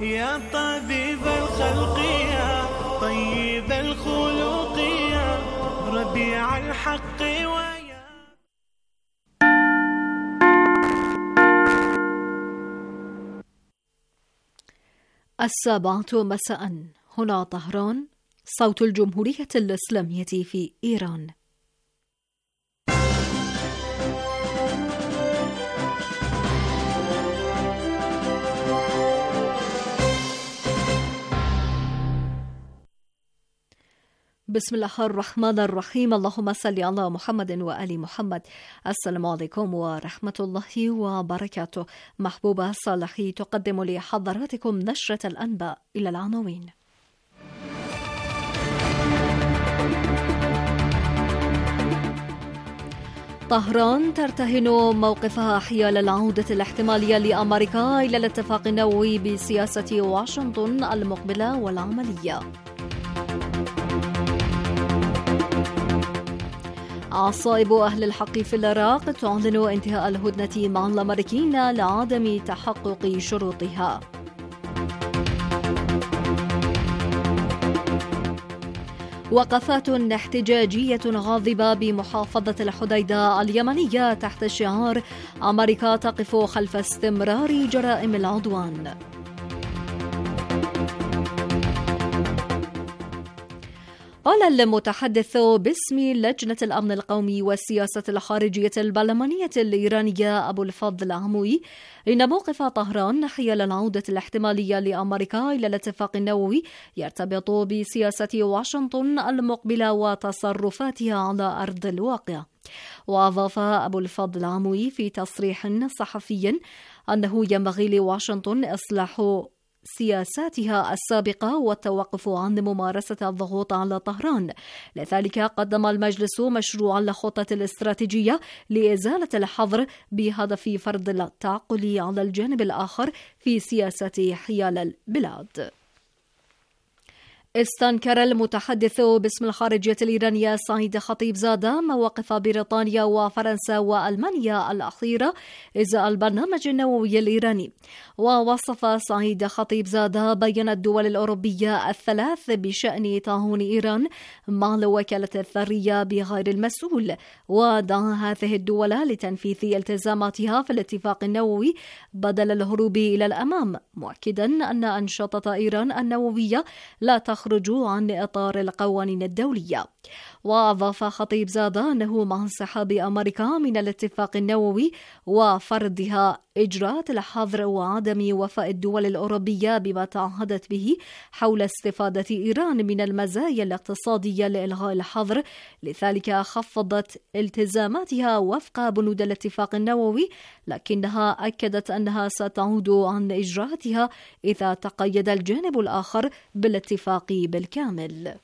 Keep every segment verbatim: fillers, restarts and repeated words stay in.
يا طبيب الخلق يا طيب الخلق يا ربيع الحق ويا. السابعة مساء، هنا طهران، صوت الجمهورية الإسلامية في إيران. بسم الله الرحمن الرحيم. اللهم صل على محمد وآل محمد. السلام عليكم ورحمة الله وبركاته. محبوبة صالحي تقدم لحضراتكم نشرة الأنباء. إلى العناوين. طهران ترتهن موقفها حيال العودة الاحتمالية لأمريكا إلى الاتفاق النووي بسياسة واشنطن المقبلة والعملية. عصائب أهل الحق في العراق تعلن انتهاء الهدنة مع الأمريكيين لعدم تحقق شروطها. وقفات احتجاجية غاضبة بمحافظة الحديدة اليمنية تحت شعار أمريكا تقف خلف استمرار جرائم العدوان. قال المتحدث باسم لجنة الأمن القومي والسياسة الخارجية البرلمانية الإيرانية أبو الفضل العموي إن موقف طهران حيال العودة الاحتمالية لأمريكا إلى الاتفاق النووي يرتبط بسياسة واشنطن المقبلة وتصرفاتها على أرض الواقع. وأضاف أبو الفضل العموي في تصريح صحفي أنه ينبغي لواشنطن إصلاح سياساتها السابقة والتوقف عن ممارسة الضغوط على طهران. لذلك قدم المجلس مشروعا لخطة الاستراتيجية لإزالة الحظر بهدف فرض التعقل على الجانب الآخر في سياسة حيال البلاد. استنكر المتحدث باسم الخارجية الإيرانية سعيد خطيبزادة مواقف بريطانيا وفرنسا وألمانيا الأخيرة إزاء البرنامج النووي الإيراني. ووصف سعيد خطيبزادة بين الدول الأوروبية الثلاث بشأن تعاون إيران مع الوكالة الذرية بغير المسؤول، ودعا هذه الدول لتنفيذ التزاماتها في الاتفاق النووي بدل الهروب إلى الأمام، مؤكدا أن أنشطة إيران النووية لا تخرج خرجوا عن إطار القوانين الدولية. وأضاف خطيبزادة أنه مع انسحاب أمريكا من الاتفاق النووي وفرضها إجراءات الحظر وعدم وفاء الدول الأوروبية بما تعهدت به حول استفادة إيران من المزايا الاقتصادية لإلغاء الحظر، لذلك خفضت التزاماتها وفق بنود الاتفاق النووي، لكنها أكدت أنها ستعود عن إجراءاتها إذا تقيد الجانب الآخر بالاتفاق بالكامل.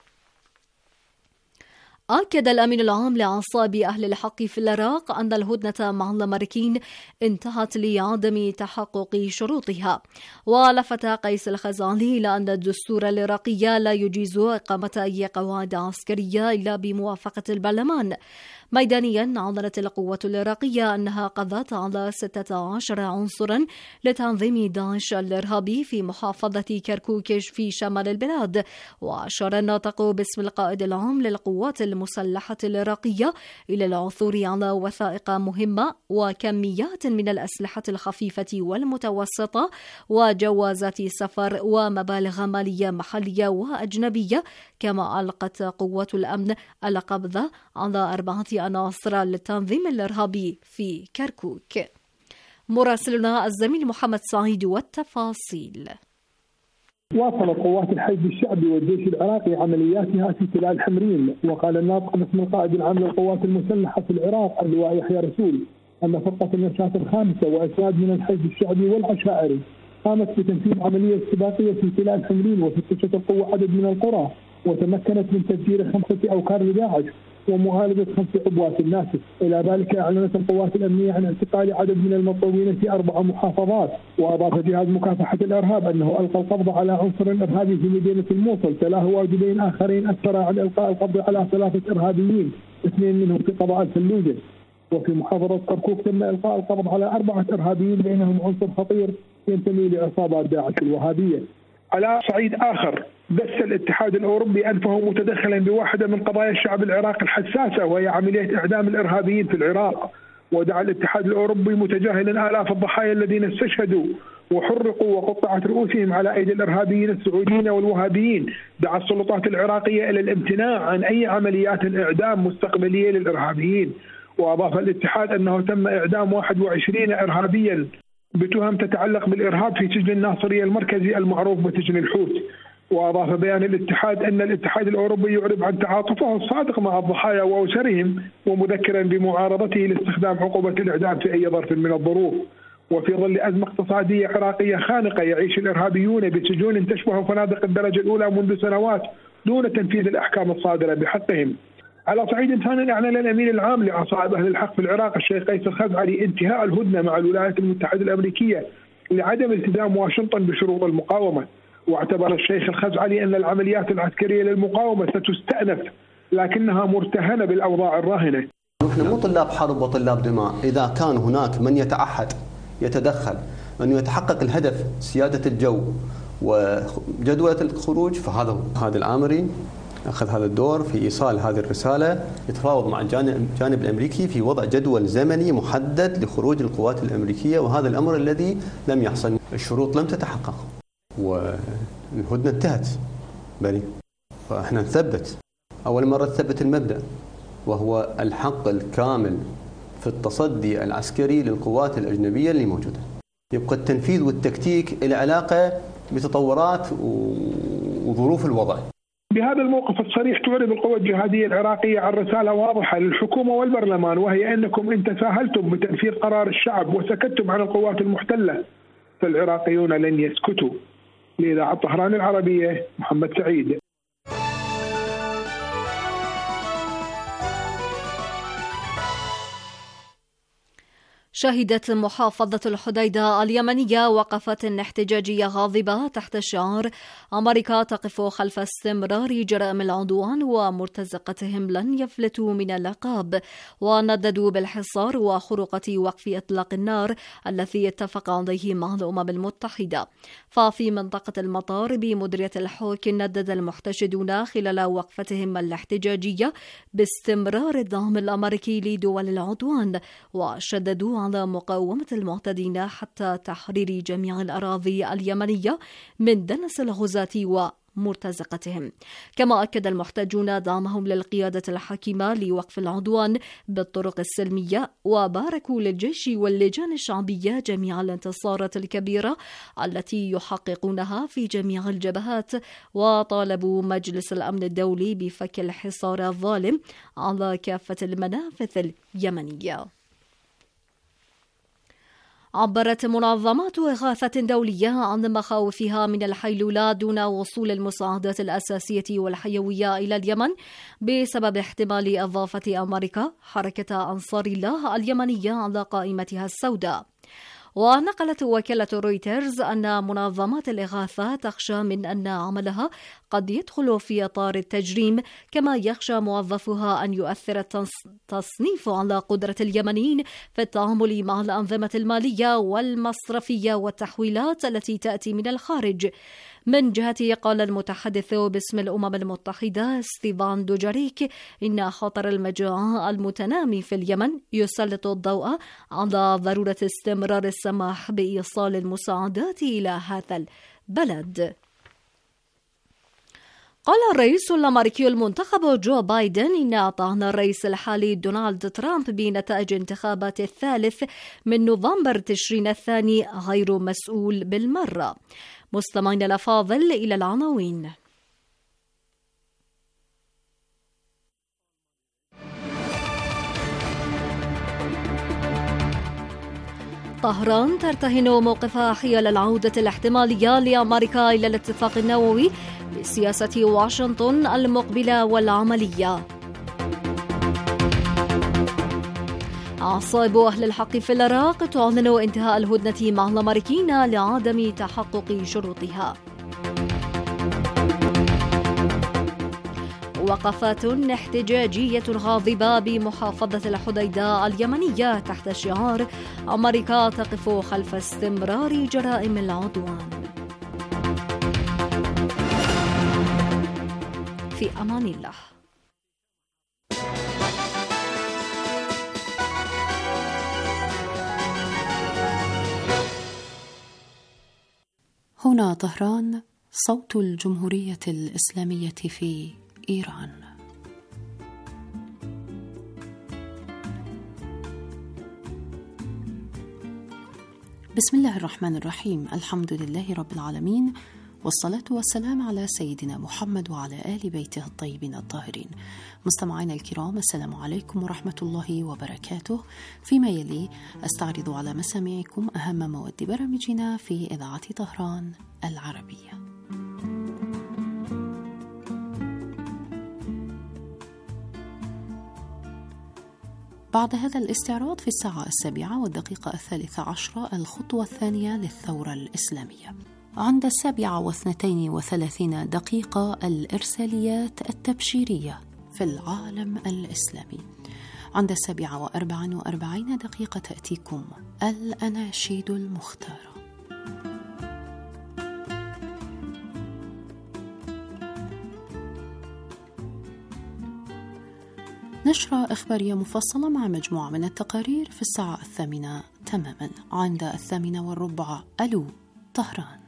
أكد الأمين العام لعصائب أهل الحق في العراق أن الهدنة مع الأمريكيين انتهت لعدم تحقق شروطها. ولفت قيس الخزعلي إلى أن الدستور العراقي لا يجيز إقامة أي قواعد عسكرية إلا بموافقة البرلمان. ميدانيا، أعلنت القوة العراقية أنها قضت على ستة عشر عنصرا لتنظيم داعش الإرهابي في محافظة كركوك في شمال البلاد. وأشار الناطق باسم القائد العام للقوات المسلحة العراقية إلى العثور على وثائق مهمة وكميات من الأسلحة الخفيفة والمتوسطة وجوازات سفر ومبالغ مالية محلية وأجنبية. كما ألقت قوة الأمن القبض على أربعة عناصر للتنظيم الإرهابي في كركوك. مراسلنا الزميل محمد سعيد والتفاصيل. واصلت قوات الحشد الشعبي والجيش العراقي عملياتها في تلال حمرين. وقال الناطق باسم القائد العام للقوات المسلحة في العراق اللواء يحيى رسول أن فرقة النشاط الخامسة وأسياد من الحشد الشعبي والعشائري قامت بتنفيذ عملية استباقية في تلال حمرين وفتشت القوة عدد من القرى، وتمكنت من تفجير خمسة أوكار لداعش ومعالجة خمس عبوات الناسف. إلى ذلك أعلنت القوات الأمنية عن اعتقال عدد من المطلوبين في أربع محافظات. وأضاف جهاز مكافحة الإرهاب أنه ألقى القبض على عنصر إرهابي في مدينة الموصل، تلاه واجبين آخرين أسفر عن إلقاء القبض على ثلاثة إرهابيين، اثنين منهم في قضاء الفلوجة. وفي محافظة كركوك تم إلقاء القبض على أربعة إرهابيين بينهم عنصر خطير ينتمي لعصابات داعش الوهابية. على صعيد آخر، دس الاتحاد الأوروبي أنفه متدخلا بواحدة من قضايا الشعب العراقي الحساسة، وهي عملية إعدام الإرهابيين في العراق، ودعا الاتحاد الأوروبي متجاهلا آلاف الضحايا الذين استشهدوا وحرقوا وقطعت رؤوسهم على أيدي الإرهابيين السعوديين والوهابيين. دعا السلطات العراقية إلى الامتناع عن أي عمليات الإعدام مستقبلية للإرهابيين. وأضاف الاتحاد أنه تم إعدام واحد وعشرين إرهابيا بتهم تتعلق بالإرهاب في سجن الناصرية المركزي المعروف بسجن الحوت. وأضاف بيان الاتحاد أن الاتحاد الأوروبي يعرب عن تعاطفه الصادق مع الضحايا وأسرهم، ومذكرا بمعارضته لاستخدام عقوبة الإعدام في أي ظرف من الظروف. وفي ظل أزمة اقتصادية عراقية خانقة يعيش الإرهابيون بسجون تشبه فنادق الدرجة الأولى منذ سنوات دون تنفيذ الأحكام الصادرة بحقهم. على صعيد ثاني، أعلن الأمين العام لعصائب أهل الحق في العراق الشيخ قيس الخزعلي انتهاء الهدنة مع الولايات المتحدة الأمريكية لعدم التزام واشنطن بشروط المقاومة. واعتبر الشيخ الخزعلي أن العمليات العسكرية للمقاومة ستستأنف لكنها مرتهنة بالأوضاع الراهنة. نحن مو طلاب حرب وطلاب دماء. إذا كان هناك من يتعهد يتدخل أنه يتحقق الهدف سيادة الجو وجدولة الخروج، فهذا هذا الآمري أخذ هذا الدور في إيصال هذه الرسالة، يتفاوض مع الجانب الأمريكي في وضع جدول زمني محدد لخروج القوات الأمريكية، وهذا الأمر الذي لم يحصل. الشروط لم تتحقق والهدنة انتهت بري. فإحنا نثبت أول مرة نثبت المبدأ، وهو الحق الكامل في التصدي العسكري للقوات الأجنبية اللي موجودة. يبقى التنفيذ والتكتيك إلى علاقة بتطورات وظروف الوضع. بهذا الموقف الصريح تعرب القوى الجهادية العراقية عن رسالة واضحة للحكومة والبرلمان، وهي أنكم إن تساهلتم بتنفيذ قرار الشعب وسكتتم عن القوات المحتلة فالعراقيون لن يسكتوا. لإذاعة طهران العربية، محمد سعيد. شهدت محافظة الحديدة اليمنية وقفات احتجاجية غاضبة تحت شعار أمريكا تقف خلف استمرار جرائم العدوان ومرتزقتهم لن يفلتوا من العقاب، ونددوا بالحصار وخروقة وقف إطلاق النار الذي اتفق عليه مع الأمم المتحدة. ففي منطقة المطار بمديرية الحوك ندد المحتشدون خلال وقفتهم الاحتجاجية باستمرار الدعم الأمريكي لدول العدوان، وشددوا على مقاومة المعتدين حتى تحرير جميع الأراضي اليمنية من دنس الغزاة ومرتزقتهم. كما أكد المحتجون دعمهم للقيادة الحاكمة لوقف العدوان بالطرق السلمية، وباركوا للجيش واللجان الشعبية جميع الانتصارات الكبيرة التي يحققونها في جميع الجبهات، وطالبوا مجلس الأمن الدولي بفك الحصار الظالم على كافة المنافذ اليمنية. عبرت منظمات إغاثة دولية عن مخاوفها من الحيلولة دون وصول المساعدات الأساسية والحيوية إلى اليمن بسبب احتمال إضافة أمريكا حركة أنصار الله اليمنية على قائمتها السوداء. ونقلت وكالة رويترز أن منظمات الإغاثة تخشى من أن عملها قد يدخل في إطار التجريم، كما يخشى موظفوها أن يؤثر التصنيف على قدرة اليمنيين في التعامل مع الأنظمة المالية والمصرفية والتحويلات التي تأتي من الخارج. من جهته قال المتحدث باسم الأمم المتحدة ستيفان دوجاريك إن خطر المجاعة المتنامي في اليمن يسلط الضوء على ضرورة استمرار السماح بإيصال المساعدات إلى هذا البلد. قال الرئيس الأمريكي المنتخب جو بايدن إن طعن الرئيس الحالي دونالد ترامب بنتائج انتخابات الثالث من نوفمبر تشرين الثاني غير مسؤول بالمرة. مستمعين الأفاضل، إلى العناوين. طهران ترتهن موقفها حيال العودة الاحتمالية لأمريكا إلى الاتفاق النووي بسياسة واشنطن المقبلة والعملية. عصائب أهل الحق في العراق تعلن انتهاء الهدنة مع الأمريكيين لعدم تحقق شروطها. وقفات احتجاجية غاضبة بمحافظة الحديدة اليمنية تحت شعار أمريكا تقف خلف استمرار جرائم العدوان. في أمان الله. هنا طهران، صوت الجمهورية الإسلامية في إيران. بسم الله الرحمن الرحيم، الحمد لله رب العالمين، والصلاة والسلام على سيدنا محمد وعلى آل بيته الطيبين الطاهرين. مستمعينا الكرام، السلام عليكم ورحمة الله وبركاته. فيما يلي أستعرض على مسامعكم أهم مواد برامجنا في إذاعة طهران العربية. بعد هذا الاستعراض في الساعة السابعة والدقيقة الثالثة عشرة الخطوة الثانية للثورة الإسلامية. عند السابعة واثنتين وثلاثين دقيقة الإرساليات التبشيرية في العالم الإسلامي. عند السابعة وأربع وأربعين دقيقة تأتيكم الأناشيد المختارة. نشرة إخبارية مفصلة مع مجموعة من التقارير في الساعة الثامنة تماما. عند الثامنة والربع ألو طهران.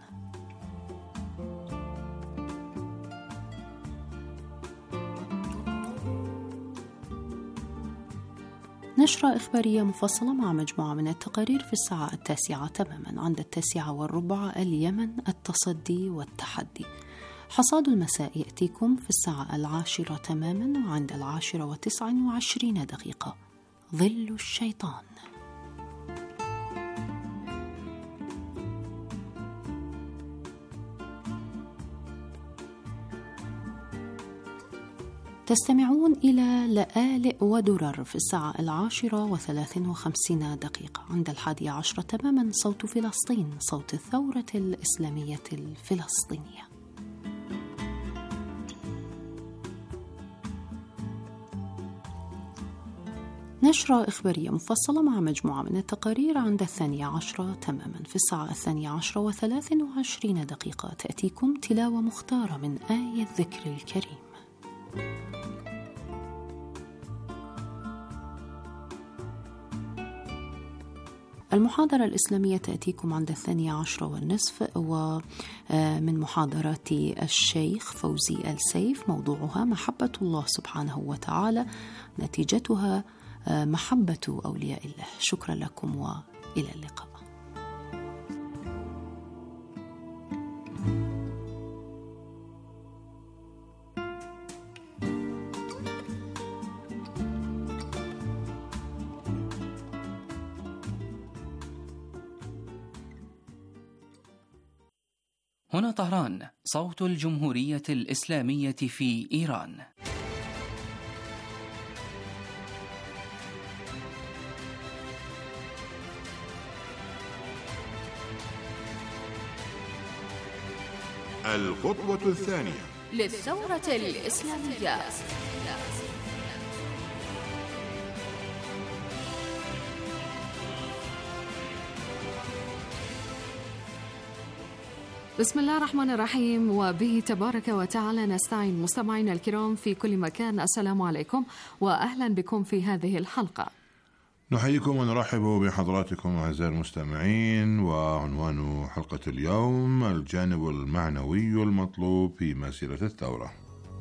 نشرة إخبارية مفصلة مع مجموعة من التقارير في الساعة التاسعة تماما. عند التاسعة والربع اليمن التصدي والتحدي. حصاد المساء يأتيكم في الساعة العاشرة تماما. وعند العاشرة وتسع وعشرين دقيقة ظل الشيطان. تستمعون إلى لآلئ ودرر في الساعة العاشرة وثلاث وخمسين دقيقة. عند الحادية عشرة تماما صوت فلسطين، صوت الثورة الإسلامية الفلسطينية. نشرة إخبارية مفصلة مع مجموعة من التقارير عند الثانية عشرة تماما. في الساعة الثانية عشرة وثلاث وعشرين دقيقة تأتيكم تلاوة مختارة من آية الذكر الكريم. المحاضرة الإسلامية تأتيكم عند الثانية عشرة والنصف، ومن محاضرات الشيخ فوزي السيف، موضوعها محبة الله سبحانه وتعالى، نتيجتها محبة أولياء الله. شكرا لكم وإلى اللقاء. هنا طهران، صوت الجمهورية الإسلامية في إيران. الخطوة الثانية للثورة الإسلامية. بسم الله الرحمن الرحيم، وبه تبارك وتعالى نستعين. مستمعينا الكرام في كل مكان، السلام عليكم وأهلا بكم في هذه الحلقة. نحييكم ونرحب بحضراتكم أعزائي المستمعين. وعنوان حلقة اليوم الجانب المعنوي المطلوب في مسيرة الثورة.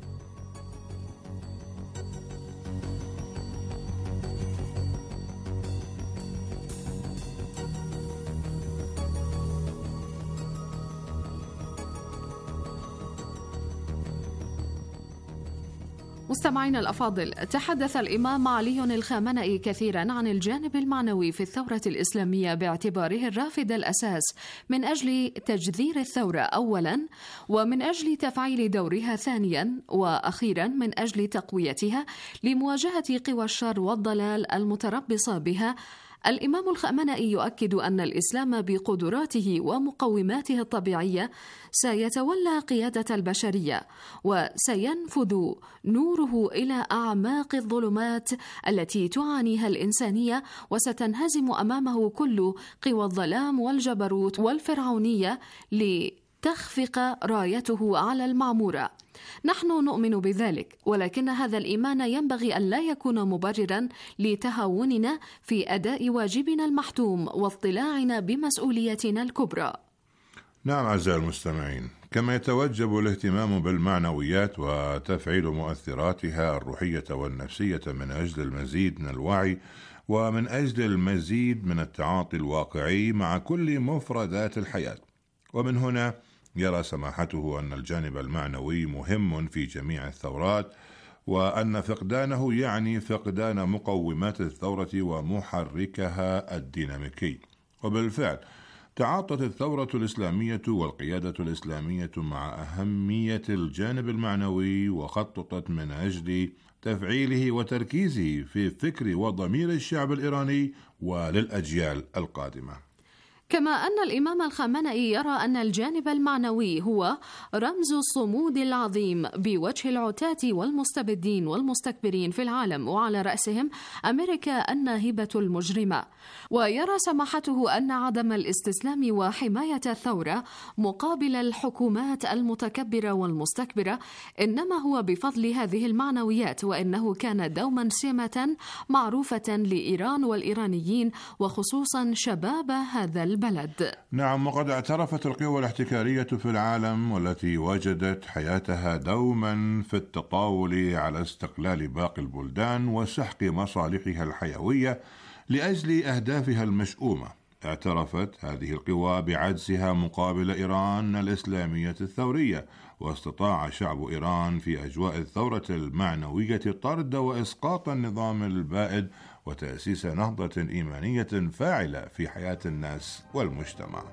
مستمعينا الأفاضل، تحدث الإمام علي الخامنئي كثيرا عن الجانب المعنوي في الثورة الإسلامية باعتباره الرافد الأساس من أجل تجذير الثورة أولا، ومن أجل تفعيل دورها ثانيا، وأخيرا من أجل تقويتها لمواجهة قوى الشر والضلال المتربصة بها الإمام الخامنئي يؤكد أن الإسلام بقدراته ومقوماته الطبيعية سيتولى قيادة البشرية، وسينفذ نوره إلى أعماق الظلمات التي تعانيها الإنسانية، وستنهزم أمامه كل قوى الظلام والجبروت والفرعونية لتخفق رايته على المعمورة. نحن نؤمن بذلك، ولكن هذا الإيمان ينبغي أن لا يكون مبررا لتهاوننا في أداء واجبنا المحتوم واطلاعنا بمسؤوليتنا الكبرى. نعم أعزائي المستمعين، كما يتوجب الاهتمام بالمعنويات وتفعيل مؤثراتها الروحية والنفسية من أجل المزيد من الوعي ومن أجل المزيد من التعاطي الواقعي مع كل مفردات الحياة. ومن هنا يرى سماحته أن الجانب المعنوي مهم في جميع الثورات، وأن فقدانه يعني فقدان مقومات الثورة ومحركها الديناميكي. وبالفعل تعاطت الثورة الإسلامية والقيادة الإسلامية مع أهمية الجانب المعنوي، وخططت من أجل تفعيله وتركيزه في فكر وضمير الشعب الإيراني وللأجيال القادمة. كما أن الإمام الخامنئي يرى أن الجانب المعنوي هو رمز الصمود العظيم بوجه العتاة والمستبدين والمستكبرين في العالم، وعلى رأسهم أمريكا الناهبة المجرمة. ويرى سماحته أن عدم الاستسلام وحماية الثورة مقابل الحكومات المتكبرة والمستكبرة إنما هو بفضل هذه المعنويات، وإنه كان دوما سمة معروفة لإيران والإيرانيين، وخصوصا شباب هذا البلد. بلد. نعم، وقد اعترفت القوى الاحتكارية في العالم والتي وجدت حياتها دوما في التطاول على استقلال باقي البلدان وسحق مصالحها الحيوية لأجل أهدافها المشؤومة، اعترفت هذه القوى بعجزها مقابل إيران الإسلامية الثورية، واستطاع شعب إيران في أجواء الثورة المعنوية طرد وإسقاط النظام البائد وتأسيس نهضة إيمانية فاعلة في حياة الناس والمجتمع.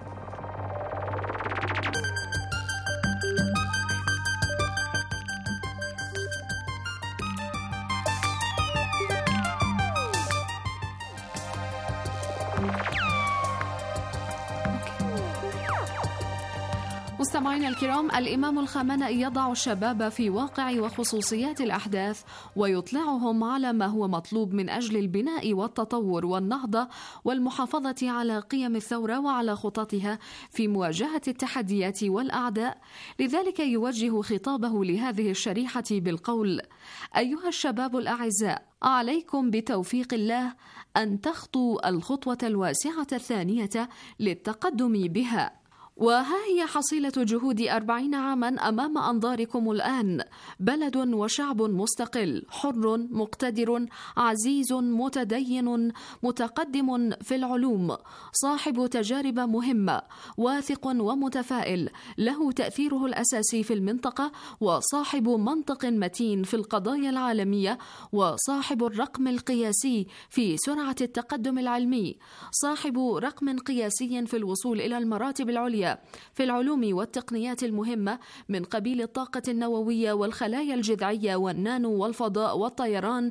مستمعينا الكرام، الإمام الخامنئي يضع الشباب في واقع وخصوصيات الأحداث ويطلعهم على ما هو مطلوب من أجل البناء والتطور والنهضة والمحافظة على قيم الثورة وعلى خططها في مواجهة التحديات والأعداء. لذلك يوجه خطابه لهذه الشريحة بالقول: أيها الشباب الأعزاء، عليكم بتوفيق الله أن تخطوا الخطوة الواسعة الثانية للتقدم بها، وها هي حصيلة جهود أربعين عاما أمام أنظاركم الآن: بلد وشعب مستقل حر مقتدر عزيز متدين متقدم في العلوم، صاحب تجارب مهمة، واثق ومتفائل، له تأثيره الأساسي في المنطقة، وصاحب منطق متين في القضايا العالمية، وصاحب الرقم القياسي في سرعة التقدم العلمي، صاحب رقم قياسي في الوصول إلى المراتب العليا في العلوم والتقنيات المهمة من قبيل الطاقة النووية والخلايا الجذعية والنانو والفضاء والطيران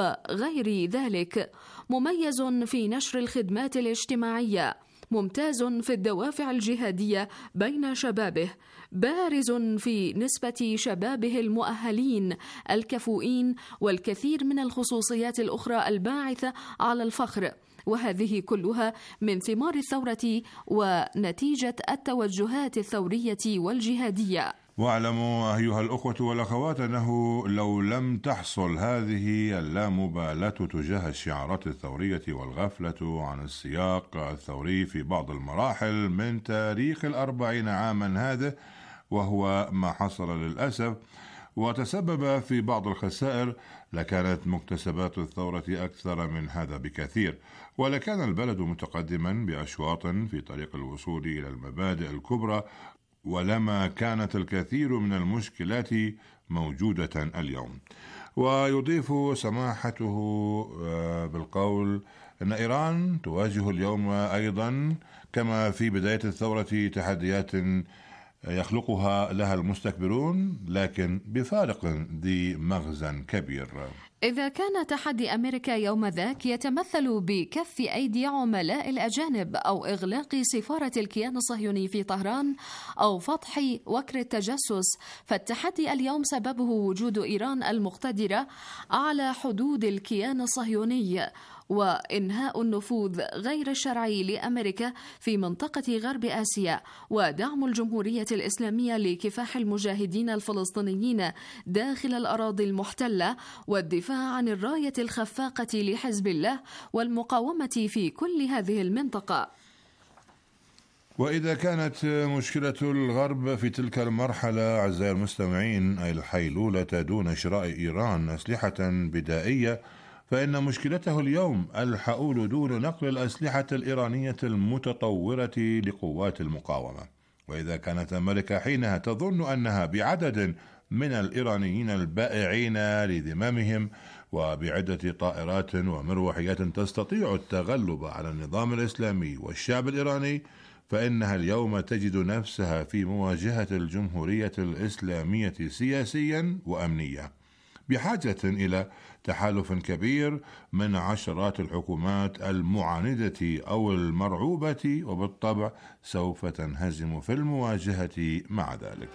وغير ذلك، مميز في نشر الخدمات الاجتماعية، ممتاز في الدوافع الجهادية بين شبابه، بارز في نسبة شبابه المؤهلين الكفؤين، والكثير من الخصوصيات الأخرى الباعثة على الفخر، وهذه كلها من ثمار الثورة ونتيجة التوجهات الثورية والجهادية. واعلموا أيها الأخوة والأخوات أنه لو لم تحصل هذه اللامبالاة تجاه الشعارات الثورية والغفلة عن السياق الثوري في بعض المراحل من تاريخ الأربعين عاما هذا، وهو ما حصل للأسف وتسبب في بعض الخسائر، لكانت مكتسبات الثورة أكثر من هذا بكثير، ولكان البلد متقدما بأشواط في طريق الوصول إلى المبادئ الكبرى، ولما كانت الكثير من المشكلات موجودة اليوم. ويضيف سماحته بالقول أن إيران تواجه اليوم أيضا كما في بداية الثورة تحديات يخلقها لها المستكبرون، لكن بفارق ذي مغزى كبير. إذا كان تحدي أمريكا يوم ذاك يتمثل بكف أيدي عملاء الأجانب أو إغلاق سفارة الكيان الصهيوني في طهران أو فتح وكر التجسس، فالتحدي اليوم سببه وجود إيران المقتدرة على حدود الكيان الصهيوني وإنهاء النفوذ غير الشرعي لأمريكا في منطقة غرب آسيا، ودعم الجمهورية الإسلامية لكفاح المجاهدين الفلسطينيين داخل الأراضي المحتلة، والدفاع عن الراية الخفاقة لحزب الله والمقاومة في كل هذه المنطقة. وإذا كانت مشكلة الغرب في تلك المرحلة أعزائي المستمعين أي الحيلولة دون شراء إيران أسلحة بدائية، فإن مشكلته اليوم الحؤول دون نقل الأسلحة الإيرانية المتطورة لقوات المقاومة. وإذا كانت أمريكا حينها تظن أنها بعدد من الإيرانيين البائعين لذمامهم وبعدة طائرات ومروحيات تستطيع التغلب على النظام الإسلامي والشعب الإيراني، فإنها اليوم تجد نفسها في مواجهة الجمهورية الإسلامية سياسيا وأمنيا، بحاجة إلى تحالف كبير من عشرات الحكومات المعاندة أو المرعوبة، وبالطبع سوف تنهزم في المواجهة مع ذلك.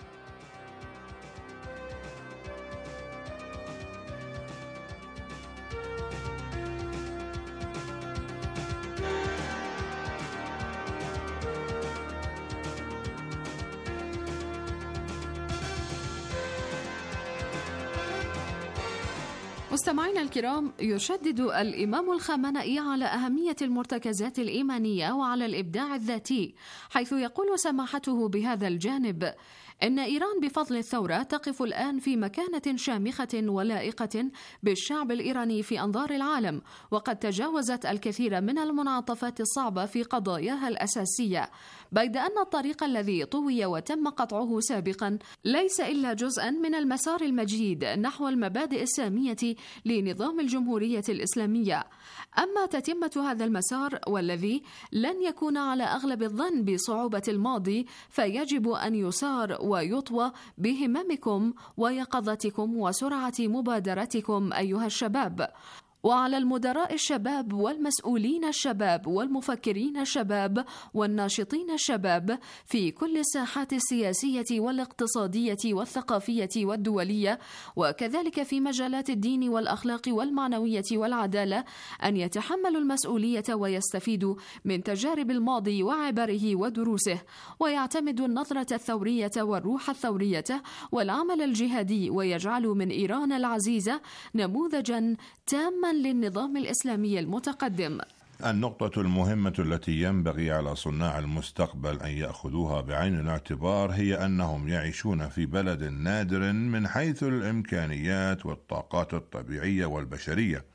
مستمعينا الكرام، يشدد الإمام الخامنئي على أهمية المرتكزات الإيمانية وعلى الإبداع الذاتي، حيث يقول سماحته بهذا الجانب إن إيران بفضل الثورة تقف الآن في مكانة شامخة ولائقة بالشعب الإيراني في أنظار العالم، وقد تجاوزت الكثير من المنعطفات الصعبة في قضاياها الأساسية، بيد أن الطريق الذي طوي وتم قطعه سابقا ليس إلا جزءا من المسار المجيد نحو المبادئ السامية لنظام الجمهورية الإسلامية. أما تتمة هذا المسار والذي لن يكون على أغلب الظن بصعوبة الماضي، فيجب أن يسار ويطوى بهممكم ويقظتكم وسرعة مبادرتكم أيها الشباب. وعلى المدراء الشباب والمسؤولين الشباب والمفكرين الشباب والناشطين الشباب في كل الساحات السياسية والاقتصادية والثقافية والدولية، وكذلك في مجالات الدين والأخلاق والمعنوية والعدالة، أن يتحملوا المسؤولية ويستفيدوا من تجارب الماضي وعبره ودروسه، ويعتمدوا النظرة الثورية والروح الثورية والعمل الجهادي، ويجعلوا من إيران العزيزة نموذجا تاما للنظام الإسلامي المتقدم. النقطة المهمة التي ينبغي على صناع المستقبل أن يأخذوها بعين الاعتبار هي أنهم يعيشون في بلد نادر من حيث الإمكانيات والطاقات الطبيعية والبشرية،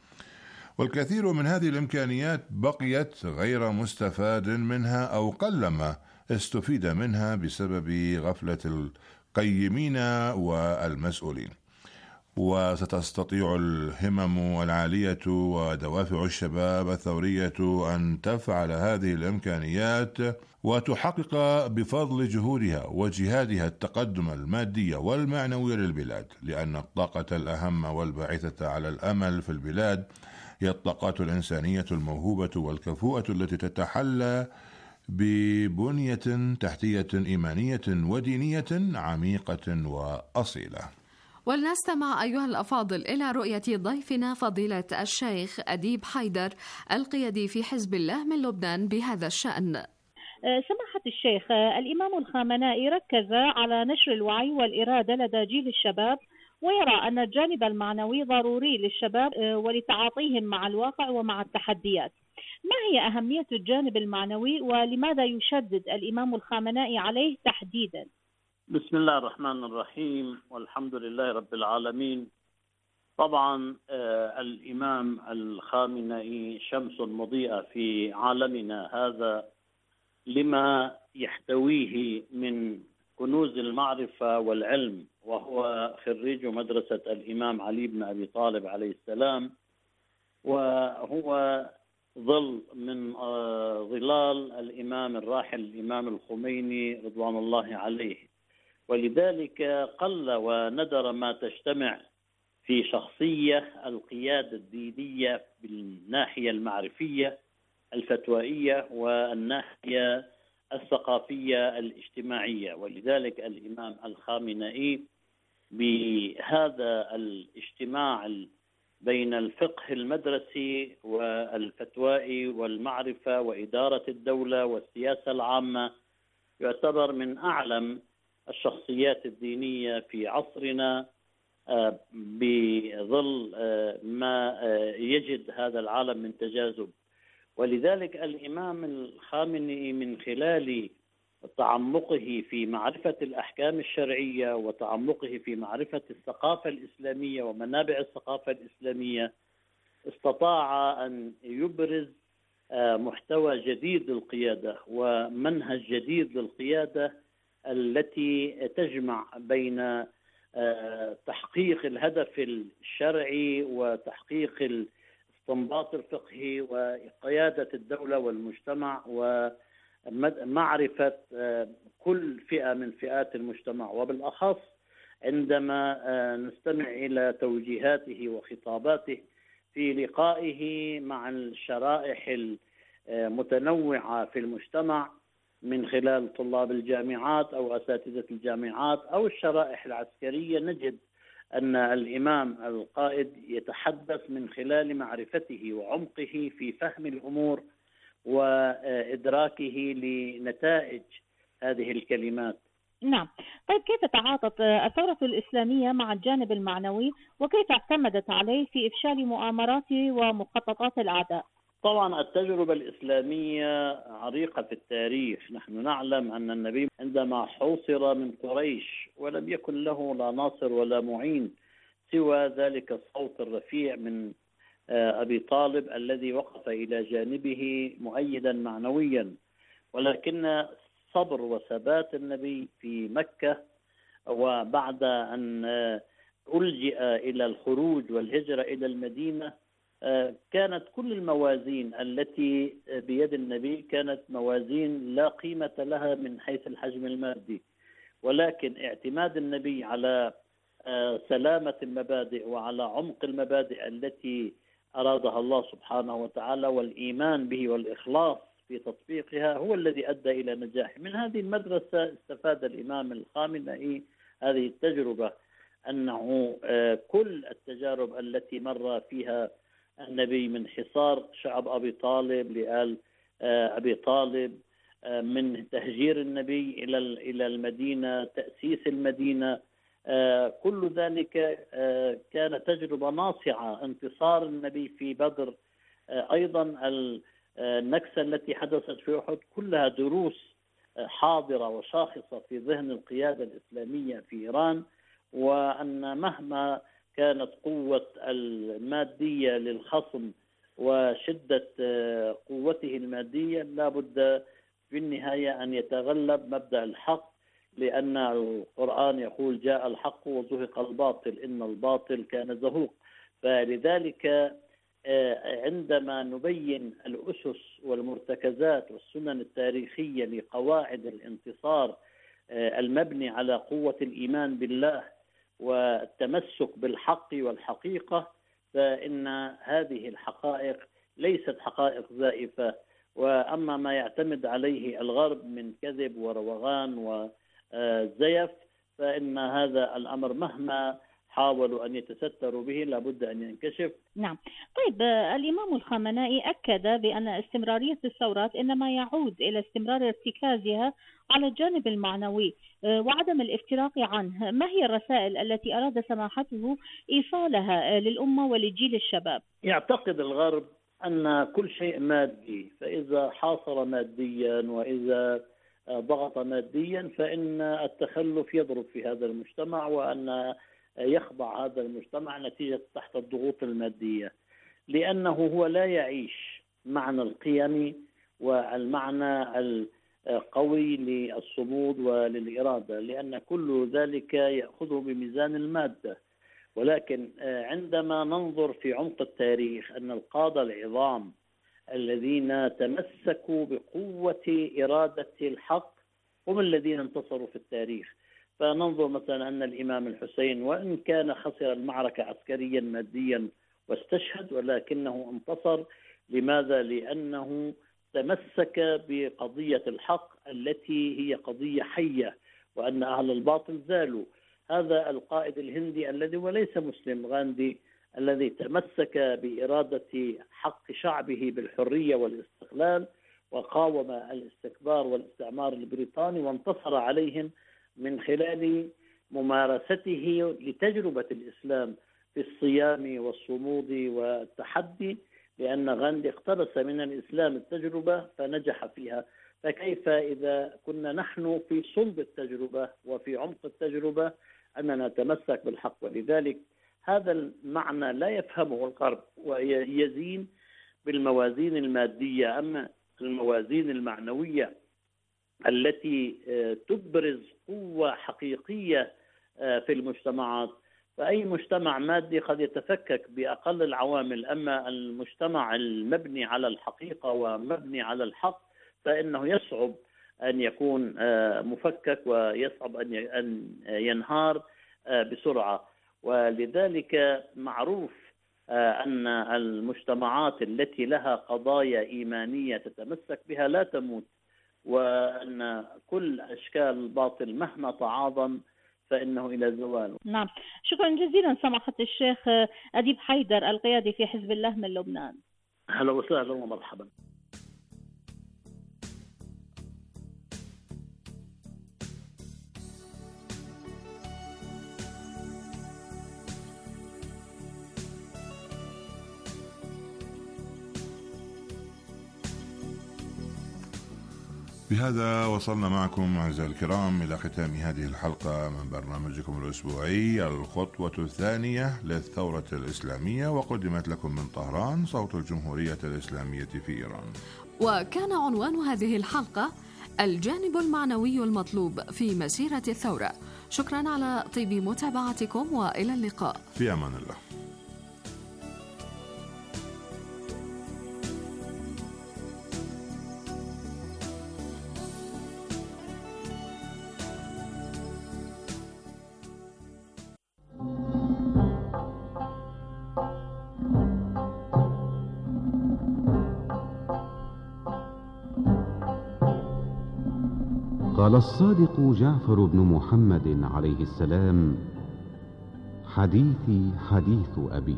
والكثير من هذه الإمكانيات بقيت غير مستفاد منها أو قلما استفيد منها بسبب غفلة القيمين والمسؤولين. وستستطيع الهمم العالية ودوافع الشباب الثورية أن تفعل هذه الإمكانيات وتحقق بفضل جهودها وجهادها التقدم المادي والمعنوي للبلاد، لأن الطاقة الأهم والباعثة على الأمل في البلاد هي الطاقات الإنسانية الموهوبة والكفوءة التي تتحلى ببنية تحتية إيمانية ودينية عميقة وأصيلة. ولنستمع أيها الأفاضل إلى رؤية ضيفنا فضيلة الشيخ أديب حيدر القيادي في حزب الله من لبنان بهذا الشأن. سماحة الشيخ، الإمام الخامنئي ركز على نشر الوعي والإرادة لدى جيل الشباب، ويرى أن الجانب المعنوي ضروري للشباب ولتعاطيهم مع الواقع ومع التحديات. ما هي أهمية الجانب المعنوي ولماذا يشدد الإمام الخامنئي عليه تحديدا؟ بسم الله الرحمن الرحيم، والحمد لله رب العالمين. طبعا آه الإمام الخامنئي شمس مضيئة في عالمنا هذا لما يحتويه من كنوز المعرفة والعلم، وهو خريج مدرسة الإمام علي بن أبي طالب عليه السلام، وهو ظل من آه ظلال الإمام الراحل الإمام الخميني رضوان الله عليه، ولذلك قل وندر ما تجتمع في شخصية القيادة الدينية بالناحية المعرفية الفتوائية والناحية الثقافية الاجتماعية. ولذلك الإمام الخامنئي بهذا الاجتماع بين الفقه المدرسي والفتوائي والمعرفة وإدارة الدولة والسياسة العامة يعتبر من أعلم الشخصيات الدينية في عصرنا، بظل ما يجد هذا العالم من تجاذب. ولذلك الإمام الخامنئي من خلال تعمقه في معرفة الأحكام الشرعية وتعمقه في معرفة الثقافة الإسلامية ومنابع الثقافة الإسلامية استطاع أن يبرز محتوى جديد للقيادة ومنهج جديد للقيادة التي تجمع بين تحقيق الهدف الشرعي وتحقيق الاستنباط الفقهي وقيادة الدولة والمجتمع ومعرفة كل فئة من فئات المجتمع، وبالأخص عندما نستمع إلى توجيهاته وخطاباته في لقائه مع الشرائح المتنوعة في المجتمع من خلال طلاب الجامعات أو أساتذة الجامعات أو الشرائح العسكرية، نجد أن الإمام القائد يتحدث من خلال معرفته وعمقه في فهم الأمور وإدراكه لنتائج هذه الكلمات. نعم، طيب كيف تعاطت الثورة الإسلامية مع الجانب المعنوي وكيف اعتمدت عليه في إفشال مؤامرات ومخططات الأعداء؟ طبعا التجربة الإسلامية عريقة في التاريخ. نحن نعلم أن النبي عندما حوصر من قريش ولم يكن له لا ناصر ولا معين سوى ذلك الصوت الرفيع من أبي طالب الذي وقف إلى جانبه مؤيدا معنويا، ولكن صبر وثبات النبي في مكة وبعد أن ألجئ إلى الخروج والهجرة إلى المدينة كانت كل الموازين التي بيد النبي كانت موازين لا قيمة لها من حيث الحجم المادي، ولكن اعتماد النبي على سلامة المبادئ وعلى عمق المبادئ التي أرادها الله سبحانه وتعالى والإيمان به والإخلاص في تطبيقها هو الذي أدى إلى نجاح. من هذه المدرسة استفاد الإمام الخامنئي هذه التجربة، أنه كل التجارب التي مر فيها النبي من حصار شعب أبي طالب لآل أبي طالب، من تهجير النبي إلى إلى المدينة، تأسيس المدينة، كل ذلك كان تجربة ناصعة. انتصار النبي في بدر، أيضا النكسة التي حدثت في أحد، كلها دروس حاضرة وشاخصة في ذهن القيادة الإسلامية في إيران، وأن مهما كانت قوة المادية للخصم وشدة قوته المادية لا بد في النهاية أن يتغلب مبدأ الحق، لأن القرآن يقول جاء الحق وزهق الباطل إن الباطل كان زهوق. فلذلك عندما نبين الأسس والمرتكزات والسنن التاريخية لقواعد الانتصار المبني على قوة الإيمان بالله والتمسك بالحق والحقيقة، فإن هذه الحقائق ليست حقائق زائفة. وأما ما يعتمد عليه الغرب من كذب وروغان وزيف فإن هذا الأمر مهما حاولوا أن يتستروا به لابد أن ينكشف. نعم. طيب الإمام الخامنئي أكد بأن استمرارية الثورات إنما يعود إلى استمرار ارتكازها على الجانب المعنوي وعدم الافتراق عنه. ما هي الرسائل التي أراد سماحته إيصالها للأمة ولجيل الشباب؟ يعتقد الغرب أن كل شيء مادي، فإذا حاصر ماديا وإذا ضغط ماديا فإن التخلف يضرب في هذا المجتمع، وأن يخضع هذا المجتمع نتيجة تحت الضغوط المادية، لأنه هو لا يعيش معنى القيم والمعنى القوي للصمود وللإرادة، لأن كل ذلك يأخذه بميزان المادة. ولكن عندما ننظر في عمق التاريخ أن القادة العظام الذين تمسكوا بقوة إرادة الحق هم الذين انتصروا في التاريخ، فننظر مثلا أن الإمام الحسين وإن كان خسر المعركة عسكريا ماديا واستشهد، ولكنه انتصر. لماذا؟ لأنه تمسك بقضية الحق التي هي قضية حية، وأن أهل الباطل زالوا. هذا القائد الهندي الذي وليس مسلم، غاندي، الذي تمسك بإرادة حق شعبه بالحرية والاستقلال، وقاوم الاستكبار والاستعمار البريطاني وانتصر عليهم من خلال ممارسته لتجربة الإسلام في الصيام والصمود والتحدي، لأن غاندي اقتبس من الإسلام التجربة فنجح فيها. فكيف إذا كنا نحن في صلب التجربة وفي عمق التجربة أننا نتمسك بالحق؟ ولذلك هذا المعنى لا يفهمه الغرب ويزين بالموازين المادية. أما الموازين المعنوية التي تبرز قوة حقيقية في المجتمعات، فأي مجتمع مادي قد يتفكك بأقل العوامل، أما المجتمع المبني على الحقيقة ومبني على الحق فإنه يصعب أن يكون مفكك ويصعب أن ينهار بسرعة. ولذلك معروف أن المجتمعات التي لها قضايا إيمانية تتمسك بها لا تموت، وأن كل أشكال الباطل مهما تعاظم فإنه إلى زوال. نعم، شكرا جزيلا سماحة الشيخ أديب حيدر القيادي في حزب الله من لبنان. أهلا وسهلا ومرحبا. بهذا وصلنا معكم أعزائي الكرام إلى ختام هذه الحلقة من برنامجكم الأسبوعي الخطوة الثانية للثورة الإسلامية، وقدمت لكم من طهران صوت الجمهورية الإسلامية في إيران. وكان عنوان هذه الحلقة الجانب المعنوي المطلوب في مسيرة الثورة. شكرا على طيب متابعتكم وإلى اللقاء. في أمان الله. قال الصادق جعفر بن محمد عليه السلام: حديثي حديث أبي،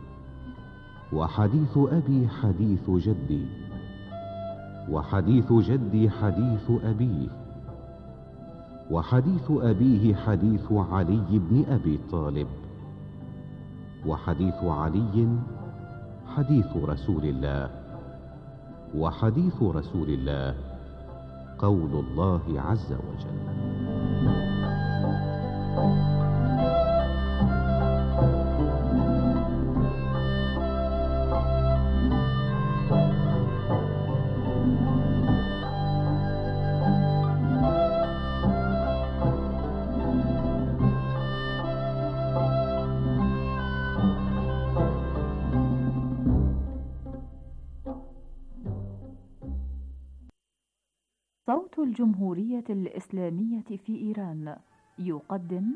وحديث أبي حديث جدي، وحديث جدي حديث أبيه، وحديث أبيه حديث علي بن أبي طالب، وحديث علي حديث رسول الله، وحديث رسول الله قول الله عز وجل. صوت الجمهورية الإسلامية في إيران يقدم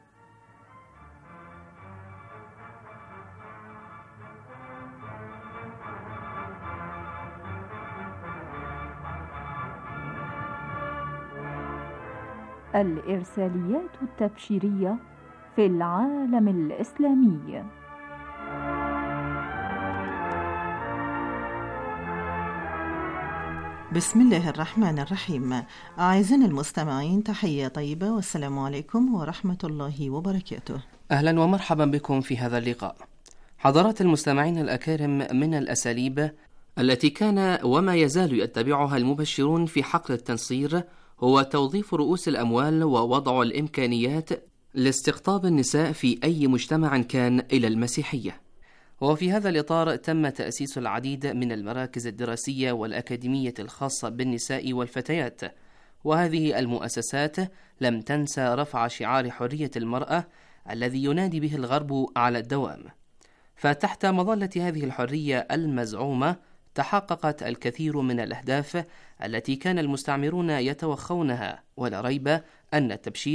الإرساليات التبشيرية في العالم الإسلامي. بسم الله الرحمن الرحيم. أعزائنا المستمعين، تحية طيبة والسلام عليكم ورحمة الله وبركاته. أهلا ومرحبا بكم في هذا اللقاء. حضرات المستمعين الأكارم، من الأساليب التي كان وما يزال يتبعها المبشرون في حقل التنصير هو توظيف رؤوس الأموال ووضع الإمكانيات لاستقطاب النساء في أي مجتمع كان إلى المسيحية. وفي هذا الإطار تم تأسيس العديد من المراكز الدراسية والأكاديمية الخاصة بالنساء والفتيات، وهذه المؤسسات لم تنسى رفع شعار حرية المرأة الذي ينادي به الغرب على الدوام. فتحت مظلة هذه الحرية المزعومة تحققت الكثير من الأهداف التي كان المستعمرون يتوخونها، ولا ريب أن التبشير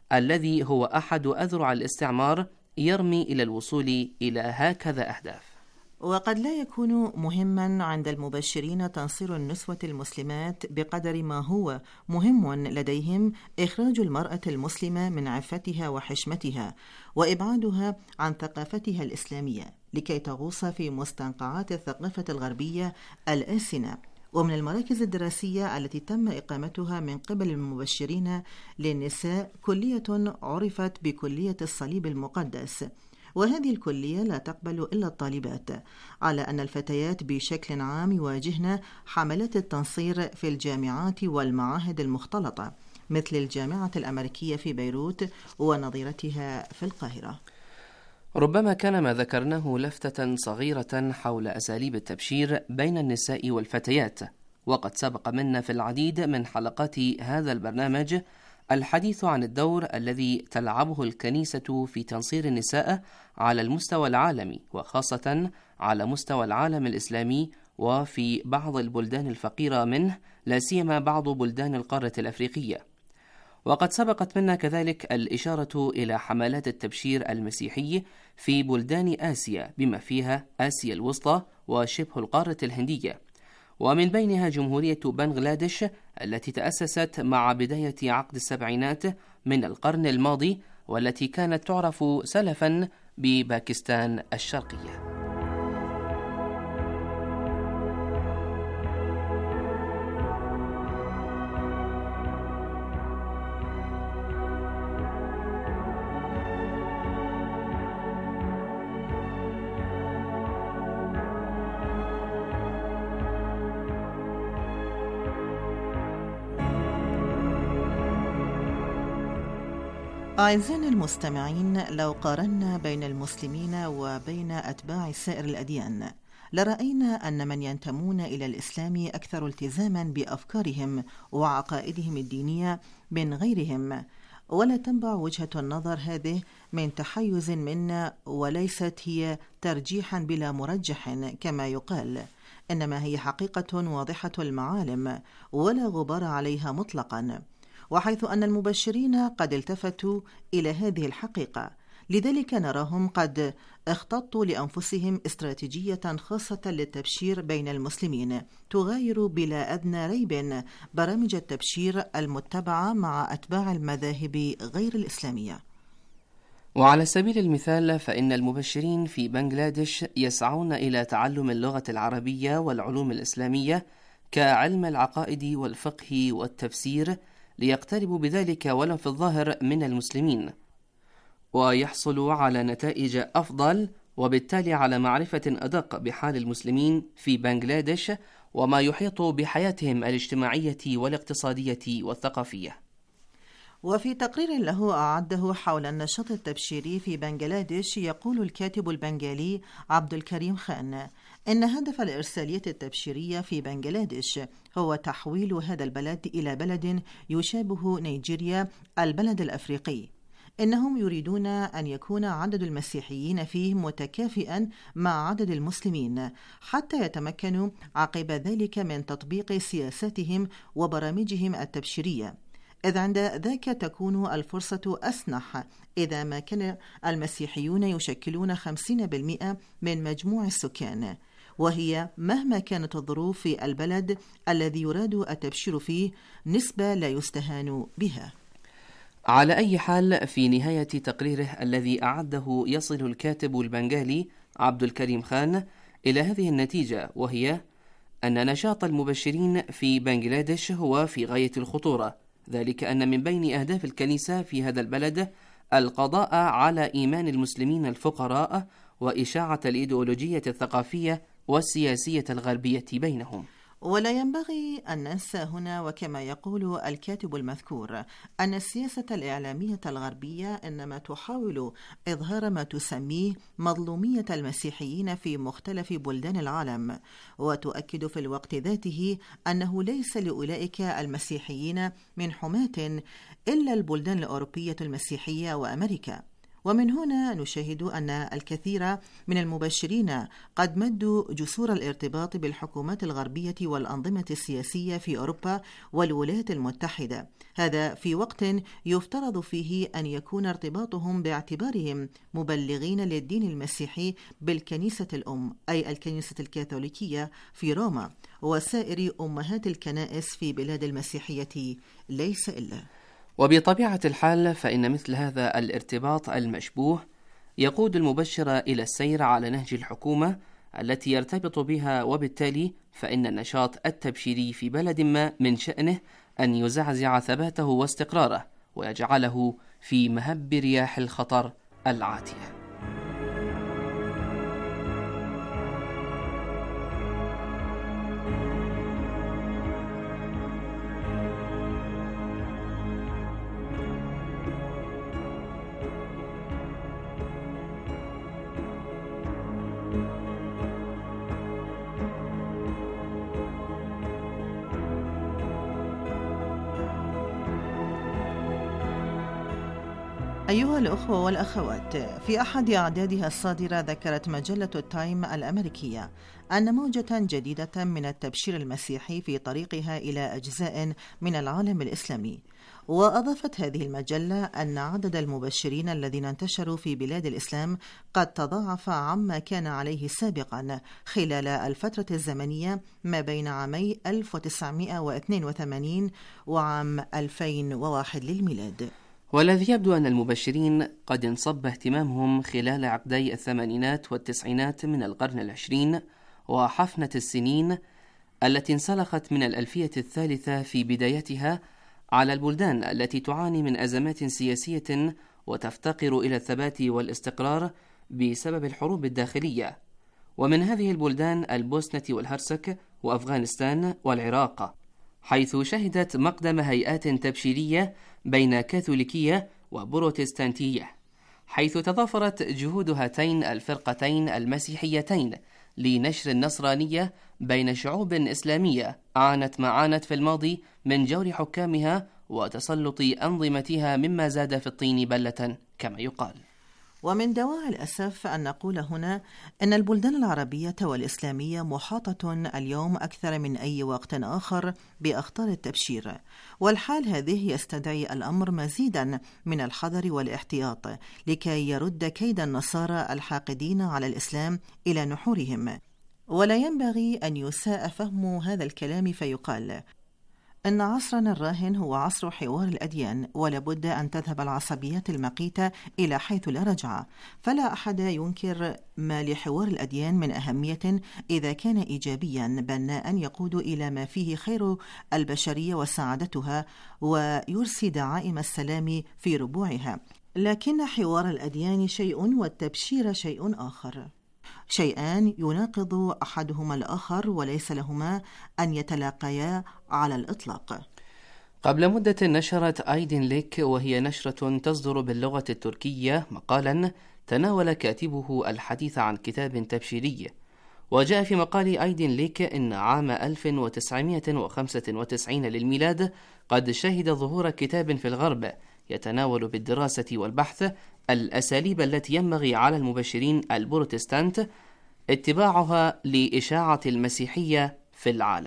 الذي هو أحد أذرع الاستعمار يرمي إلى الوصول إلى هكذا أهداف. وقد لا يكون مهما عند المبشرين تنصير النسوة المسلمات بقدر ما هو مهم لديهم إخراج المرأة المسلمة من عفتها وحشمتها وإبعادها عن ثقافتها الإسلامية لكي تغوص في مستنقعات الثقافة الغربية الآسنة. ومن المراكز الدراسية التي تم إقامتها من قبل المبشرين للنساء كلية عرفت بكلية الصليب المقدس، وهذه الكلية لا تقبل إلا الطالبات، على أن الفتيات بشكل عام يواجهن حملات التنصير في الجامعات والمعاهد المختلطة مثل الجامعة الأمريكية في بيروت ونظيرتها في القاهرة. ربما كان ما ذكرناه لفتة صغيرة حول أساليب التبشير بين النساء والفتيات، وقد سبق منا في العديد من حلقات هذا البرنامج الحديث عن الدور الذي تلعبه الكنيسة في تنصير النساء على المستوى العالمي، وخاصة على مستوى العالم الإسلامي وفي بعض البلدان الفقيرة منه، لا سيما بعض بلدان القارة الأفريقية. وقد سبقت منا كذلك الإشارة إلى حملات التبشير المسيحي في بلدان آسيا بما فيها آسيا الوسطى وشبه القارة الهندية، ومن بينها جمهورية بنغلاديش التي تأسست مع بداية عقد السبعينات من القرن الماضي، والتي كانت تعرف سلفا بباكستان الشرقية. أعزائنا المستمعين، لو قارنا بين المسلمين وبين أتباع سائر الأديان لرأينا أن من ينتمون إلى الإسلام أكثر التزاما بأفكارهم وعقائدهم الدينية من غيرهم، ولا تنبع وجهة النظر هذه من تحيز منا، وليست هي ترجيحا بلا مرجح كما يقال، إنما هي حقيقة واضحة المعالم ولا غبار عليها مطلقا، وحيث أن المبشرين قد التفتوا إلى هذه الحقيقة، لذلك نراهم قد اختطوا لأنفسهم استراتيجية خاصة للتبشير بين المسلمين تغاير بلا أدنى ريب برامج التبشير المتبعة مع أتباع المذاهب غير الإسلامية. وعلى سبيل المثال فإن المبشرين في بنغلاديش يسعون إلى تعلم اللغة العربية والعلوم الإسلامية كعلم العقائد والفقه والتفسير، ليقتربوا بذلك ولو في الظاهر من المسلمين، ويحصلوا على نتائج أفضل، وبالتالي على معرفة أدق بحال المسلمين في بنغلاديش وما يحيط بحياتهم الاجتماعية والاقتصادية والثقافية. وفي تقرير له أعده حول النشاط التبشيري في بنغلاديش، يقول الكاتب البنغالي عبد الكريم خان إن هدف الإرسالية التبشيرية في بنغلاديش هو تحويل هذا البلد إلى بلد يشابه نيجيريا البلد الأفريقي. إنهم يريدون أن يكون عدد المسيحيين فيه متكافئا مع عدد المسلمين، حتى يتمكنوا عقب ذلك من تطبيق سياساتهم وبرامجهم التبشيرية، إذ عند ذاك تكون الفرصة أسنح إذا ما كان المسيحيون يشكلون خمسين بالمئة من مجموع السكان، وهي مهما كانت الظروف في البلد الذي يراد التبشير فيه نسبة لا يستهان بها. على أي حال، في نهاية تقريره الذي أعده يصل الكاتب البنغالي عبد الكريم خان إلى هذه النتيجة، وهي أن نشاط المبشرين في بنغلاديش هو في غاية الخطورة، ذلك أن من بين أهداف الكنيسة في هذا البلد القضاء على إيمان المسلمين الفقراء وإشاعة الإيديولوجية الثقافية والسياسية الغربية بينهم. ولا ينبغي أن ننسى هنا، وكما يقول الكاتب المذكور، أن السياسة الإعلامية الغربية إنما تحاول إظهار ما تسميه مظلومية المسيحيين في مختلف بلدان العالم، وتؤكد في الوقت ذاته أنه ليس لأولئك المسيحيين من حماة إلا البلدان الأوروبية المسيحية وأمريكا، ومن هنا نشاهد أن الكثير من المبشرين قد مدوا جسور الارتباط بالحكومات الغربية والأنظمة السياسية في أوروبا والولايات المتحدة، هذا في وقت يفترض فيه أن يكون ارتباطهم باعتبارهم مبلغين للدين المسيحي بالكنيسة الأم أي الكنيسة الكاثوليكية في روما وسائر أمهات الكنائس في بلاد المسيحية ليس إلا. وبطبيعة الحال فإن مثل هذا الارتباط المشبوه يقود المبشر إلى السير على نهج الحكومة التي يرتبط بها، وبالتالي فإن النشاط التبشيري في بلد ما من شأنه أن يزعزع ثباته واستقراره ويجعله في مهب رياح الخطر العاتية. أيها الأخوة والأخوات، في أحد أعدادها الصادرة ذكرت مجلة التايم الأمريكية أن موجة جديدة من التبشير المسيحي في طريقها إلى أجزاء من العالم الإسلامي. وأضافت هذه المجلة أن عدد المبشرين الذين انتشروا في بلاد الإسلام قد تضاعف عما كان عليه سابقا خلال الفترة الزمنية ما بين عامي ألف وتسعمائة واثنين وثمانين وعام ألفين وواحد للميلاد. والذي يبدو أن المبشرين قد انصب اهتمامهم خلال عقدي الثمانينات والتسعينات من القرن العشرين وحفنة السنين التي انسلخت من الألفية الثالثة في بدايتها على البلدان التي تعاني من أزمات سياسية وتفتقر إلى الثبات والاستقرار بسبب الحروب الداخلية، ومن هذه البلدان البوسنة والهرسك وأفغانستان والعراق، حيث شهدت مقدم هيئات تبشيرية بين كاثوليكية وبروتستانتية، حيث تضافرت جهود هاتين الفرقتين المسيحيتين لنشر النصرانية بين شعوب إسلامية عانت ما عانت في الماضي من جور حكامها وتسلط أنظمتها، مما زاد في الطين بلة كما يقال. ومن دواعي الأسف أن نقول هنا أن البلدان العربية والإسلامية محاطة اليوم أكثر من أي وقت آخر بأخطار التبشير، والحال هذه يستدعي الأمر مزيدا من الحذر والاحتياط لكي يرد كيد النصارى الحاقدين على الإسلام إلى نحورهم. ولا ينبغي أن يساء فهم هذا الكلام فيقال إن عصرنا الراهن هو عصر حوار الأديان، ولابد أن تذهب العصبيات المقيتة إلى حيث لا رجعة، فلا أحد ينكر ما لحوار الأديان من أهمية إذا كان إيجابيا بناء يقود إلى ما فيه خير البشرية وسعادتها ويرسي دعائم السلام في ربوعها، لكن حوار الأديان شيء والتبشير شيء آخر، شيئان يناقض أحدهما الآخر وليس لهما أن يتلاقيا على الإطلاق. قبل مدة نشرت أيدين ليك، وهي نشرة تصدر باللغة التركية، مقالا تناول كاتبه الحديث عن كتاب تبشيري، وجاء في مقال أيدين ليك إن عام ألف وتسعمائة وخمسة وتسعين للميلاد قد شهد ظهور كتاب في الغرب يتناول بالدراسة والبحث الأساليب التي ينبغي على المبشرين البروتستانت اتباعها لإشاعة المسيحية في العالم.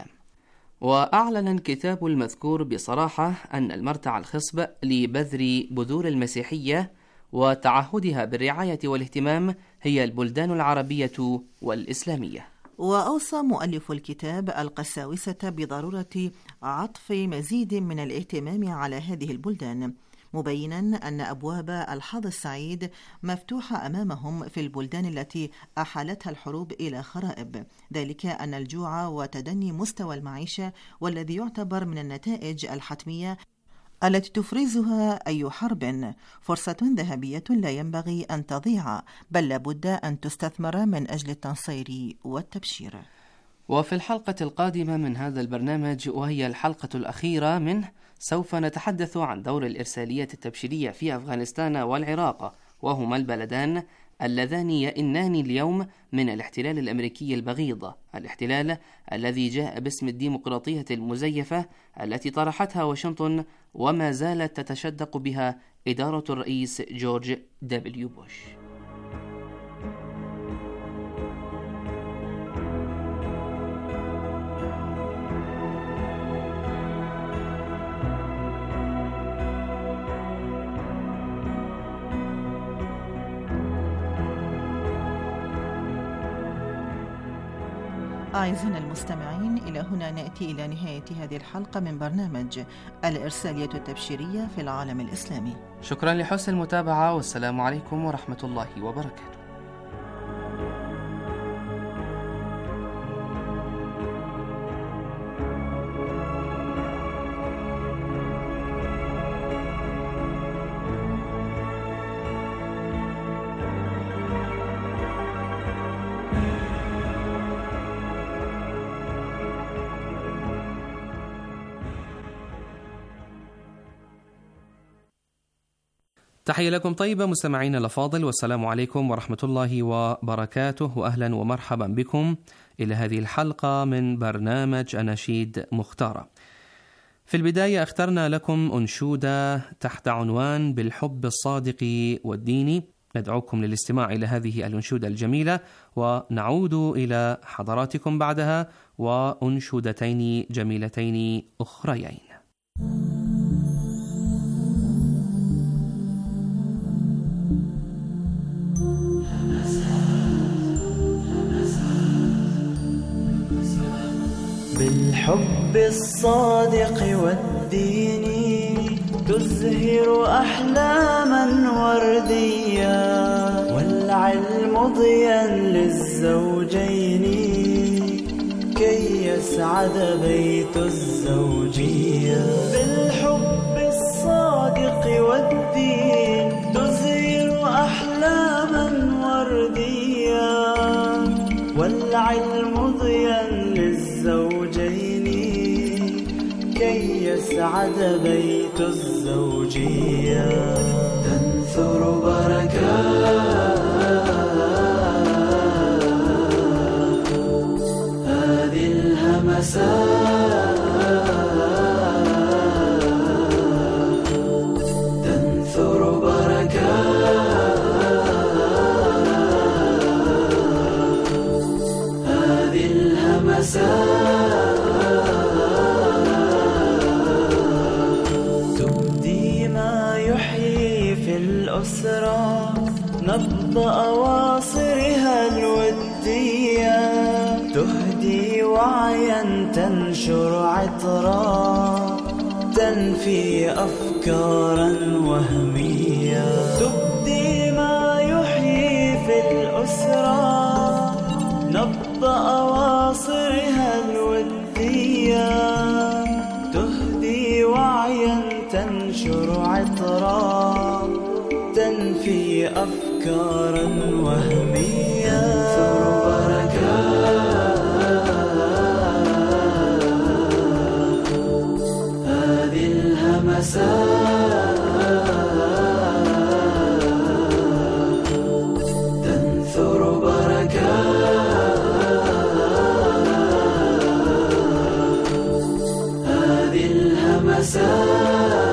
وأعلن الكتاب المذكور بصراحة أن المرتع الخصب لبذر بذور المسيحية وتعهدها بالرعاية والاهتمام هي البلدان العربية والإسلامية. وأوصى مؤلف الكتاب القساوسة بضرورة عطف مزيد من الاهتمام على هذه البلدان، مبينا أن أبواب الحظ السعيد مفتوحة أمامهم في البلدان التي أحالتها الحروب إلى خرائب، ذلك أن الجوع وتدني مستوى المعيشة والذي يعتبر من النتائج الحتمية التي تفرزها أي حرب فرصة ذهبية لا ينبغي أن تضيع، بل لابد أن تستثمر من أجل التنصير والتبشير. وفي الحلقة القادمة من هذا البرنامج، وهي الحلقة الأخيرة منه، سوف نتحدث عن دور الإرسالية التبشيرية في أفغانستان والعراق، وهما البلدان اللذان يئنان اليوم من الاحتلال الأمريكي البغيض، الاحتلال الذي جاء باسم الديمقراطية المزيفة التي طرحتها واشنطن وما زالت تتشدق بها إدارة الرئيس جورج دبليو بوش. أعزائنا المستمعين، إلى هنا نأتي إلى نهاية هذه الحلقة من برنامج الإرسالية التبشيرية في العالم الإسلامي. شكرا لحسن المتابعة، والسلام عليكم ورحمة الله وبركاته. تحية لكم طيبة مستمعينا الأفاضل، والسلام عليكم ورحمة الله وبركاته، وأهلا ومرحبا بكم إلى هذه الحلقة من برنامج أناشيد مختارة. في البداية اخترنا لكم أنشودة تحت عنوان بالحب الصادق والديني. ندعوكم للاستماع إلى هذه الأنشودة الجميلة، ونعود إلى حضراتكم بعدها وأنشودتين جميلتين أخريين. بالحب الصادق والدين تزهر أحلاما ورديا، والعلم ضيا للزوجين كي يسعد بيت الزوجية. بالحب الصادق والدين تزهر أحلاما ورديا، والعلم ضيا للزوجين كي يسعد بيت الزوجية. تنثر بركات هذه الهمسات، تنثر بركات هذه الهمسات، الأسرة نبض أواصرها الودية، تهدي وعيا تنشر عطرا، تنفي أفكارا وهمية. تبدي ما يحيي في الأسرة نبض أواصرها الودية، تهدي وعيا تنشر عطرا، تنفي أفكارا وهمية. تنثر بركات هذه الهمسات، تنثر بركات هذه الهمسات.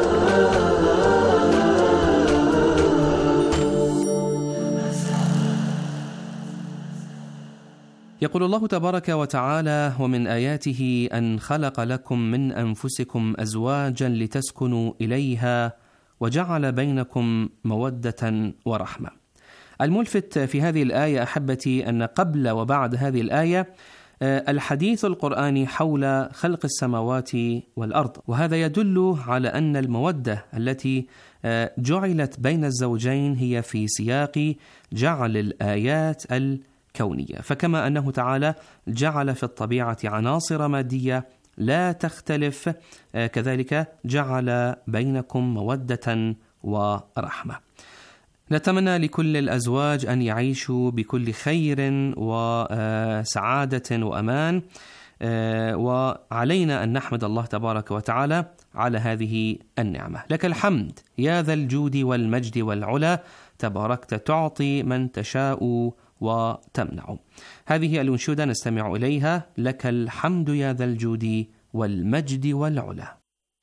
يقول الله تبارك وتعالى: ومن آياته أن خلق لكم من أنفسكم أزواجا لتسكنوا إليها وجعل بينكم مودة ورحمة. الملفت في هذه الآية أحبتي أن قبل وبعد هذه الآية الحديث القرآني حول خلق السماوات والأرض، وهذا يدل على أن المودة التي جعلت بين الزوجين هي في سياق جعل الآيات الكونية، فكما أنه تعالى جعل في الطبيعة عناصر مادية لا تختلف، كذلك جعل بينكم مودة ورحمة. نتمنى لكل الأزواج أن يعيشوا بكل خير وسعادة وأمان وعلينا أن نحمد الله تبارك وتعالى على هذه النعمة. لك الحمد يا ذا الجود والمجد والعلا، تباركت تعطي من تشاء وتمنع. هذه الأنشودة نستمع إليها. لك الحمد يا ذا الجود والمجد والعلا.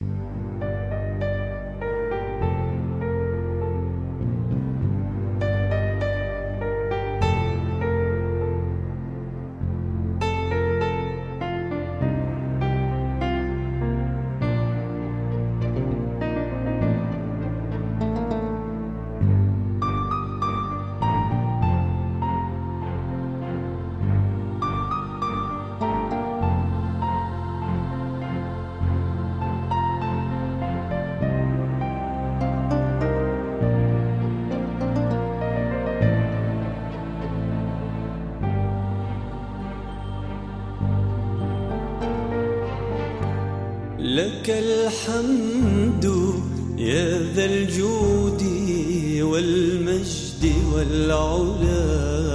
لك الحمد يا ذا الجود والمجد والعلا،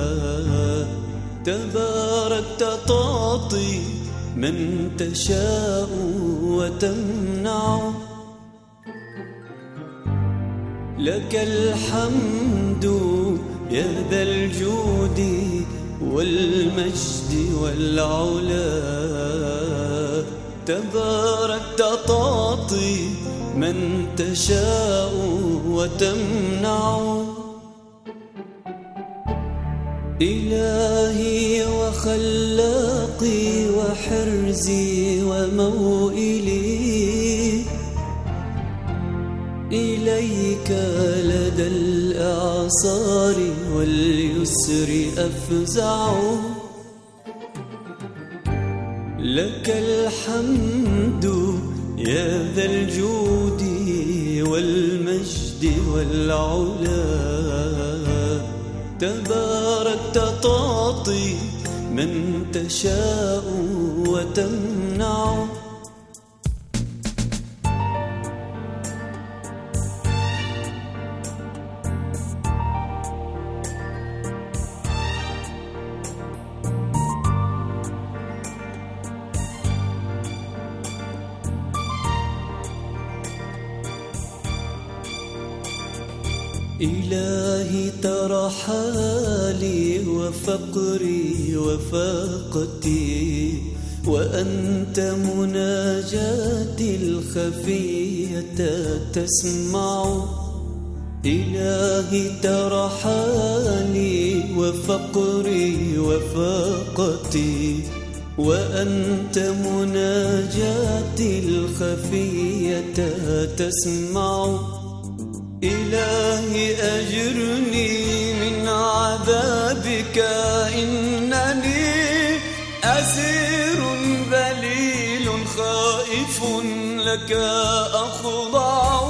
تباركت تعطي من تشاء وتمنع. لك الحمد يا ذا الجود والمجد والعلا، تباركت تعطي من تشاء وتمنع. إلهي وخلاقي وحرزي وموئلي، إليك لدى الإعصار واليسر أفزع. لك الحمد يا ذا الجود والمجد والعلا، تباركت تعطي من تشاء وتمنع. إلهي ترى حالي وفقري وفاقتي، وأنت مناجاتي الخفية تسمع. إلهي ترى حالي وفقري وفاقتي، وأنت مناجاتي الخفية تسمع. إلهي أجرني من عذابك، إنني أسير ذليل خائف لك أخضع.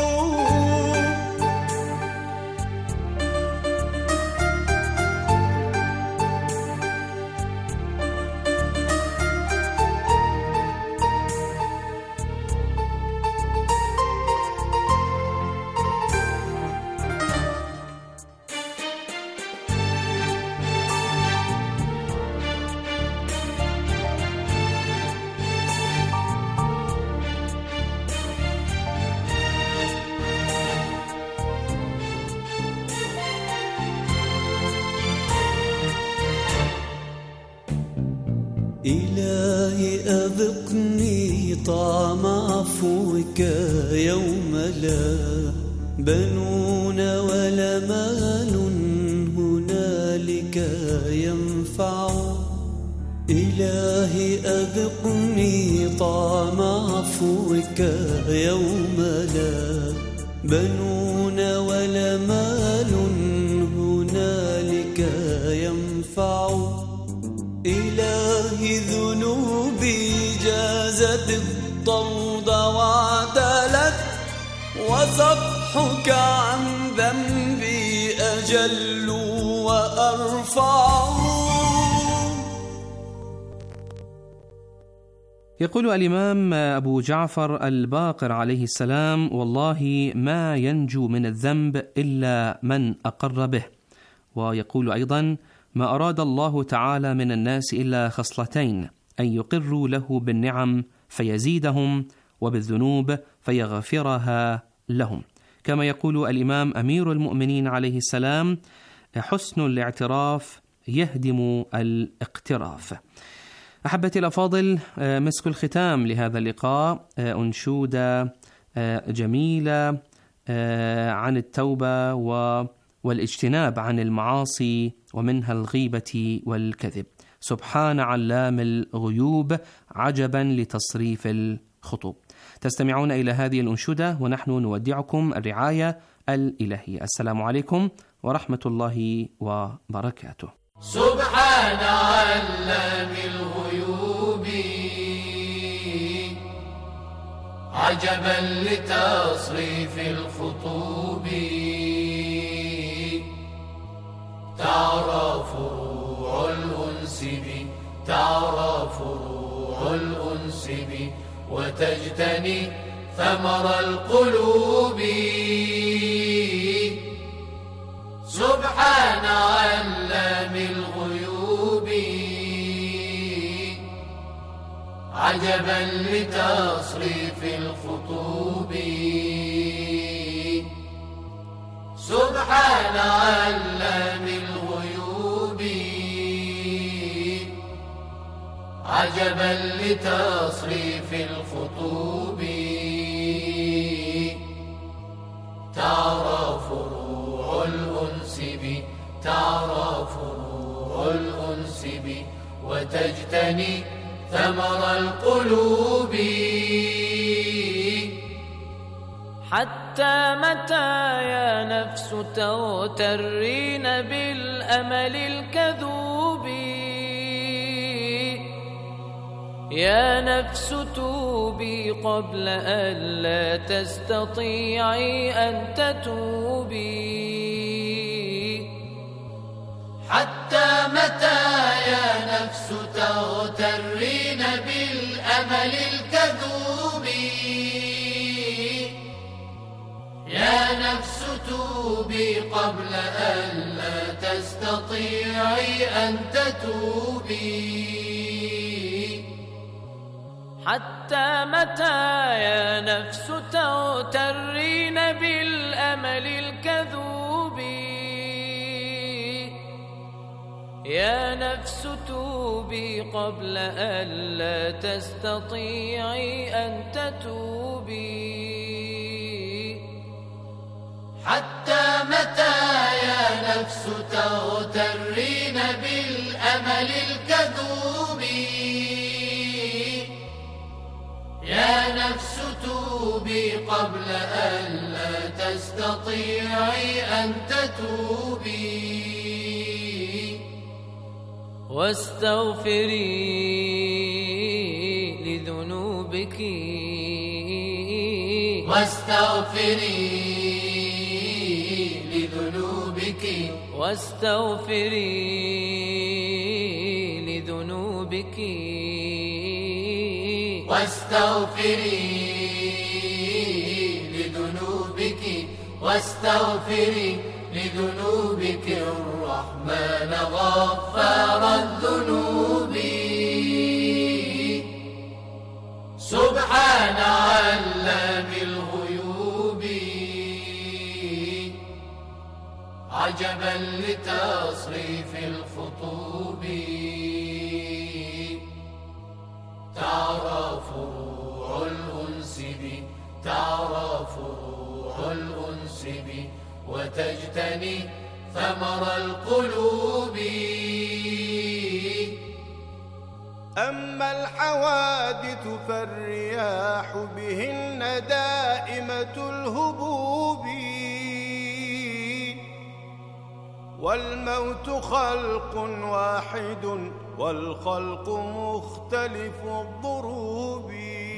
إلهي أذقني طعم عفوك يوم لا بنون ولا مال هنالك ينفع. إلهي أذقني طعم عفوك يوم لا بنون ولا مال هنالك ينفع. إلهي ذنوبي جازت الطرد وعدلت، وصفحك عن ذنبي أجل وأرفع. يقول الإمام أبو جعفر الباقر عليه السلام: والله ما ينجو من الذنب إلا من أقر به. ويقول أيضا: ما أراد الله تعالى من الناس إلا خصلتين: أن يقروا له بالنعم فيزيدهم، وبالذنوب فيغفرها لهم. كما يقول الإمام أمير المؤمنين عليه السلام: حسن الاعتراف يهدم الاقتراف. أحبتي الأفاضل، مسك الختام لهذا اللقاء أنشودة جميلة عن التوبة والاجتناب عن المعاصي، ومنها الغيبة والكذب. سبحان علام الغيوب، عجبا لتصريف الخطوب. تستمعون إلى هذه الأنشودة ونحن نودعكم الرعاية الإلهية. السلام عليكم ورحمة الله وبركاته. سبحان علام الغيوب، عجبا لتصريف الخطوب، تعرف روع الأنس بي، تعرف روع الأنس بي، وتجتني ثمر القلوب. سبحان علام الغيوب، عجبا لتصريف الخطوب. سبحان علام الغيوب، عجبا لتصريف الخطوب. تعرف روع الأنس بي، تعرف روع الأنس بي، وتجتني ثمر القلوب. حتى متى يا نفس تغترين بالأمل الكذوب؟ يا نفس توبي قبل أن لا تستطيعي أن تتوبي. حتى متى يا نفس تغترين بالأمل الكذوب؟ يا نفس توبي قبل أن لا تستطيعي أن تتوبي. حتى متى يا نفس تغترين بالأمل الكذوب؟ يا نفس توبي قبل أن لا تستطيعي أن تتوبي. حتى متى يا نفس تغترين بالأمل الكذوب؟ يا نفس توبي قبل أن لا تستطيعي أن تتوبي. واستغفري لذنوبك، واستغفري لذنوبك، واستغفري لذنوبك، واستغفري لذنوبك، واستغفري لذنوبك الرحمن غفار الذنوب. سبحان علام الغيوب، عجبا لتصريف الخطوب. تعرف روع الأنس بي، تعرف روع الأنس بي، وتجتني ثمر القلوب. أما الحوادث فالرياح بهن دائمة الهبوب، والموت خلق واحد والخلق مختلف الضروب.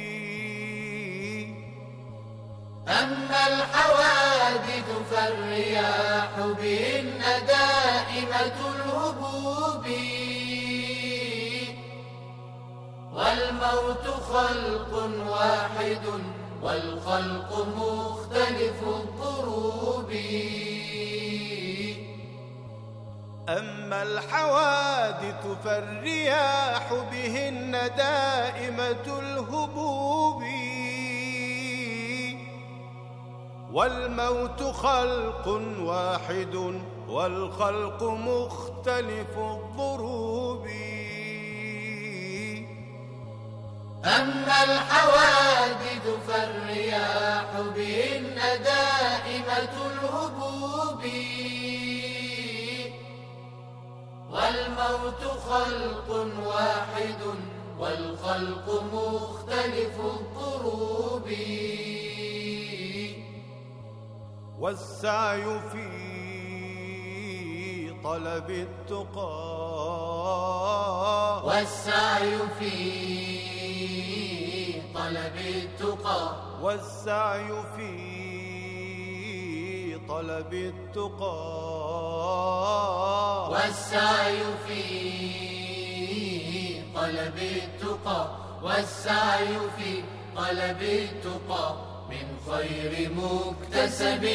أما الحوادث فالرياح بهن دائمة الهبوب، والموت خلق واحد والخلق مختلف الضروب. أما الحوادث فالرياح بهن دائمة الهبوب، والموت خلق واحد والخلق مختلف الضروب. أما الحوادث فالرياح بهن دائمة الهبوب، والموت خلق واحد والخلق مختلف الضروب. والسعي في طلب التقى، والسعي في طلب التقى، والسعي في طلب التقى، والسعي في طلب التقى، والسعي في طلب التقى من خير مكتسب.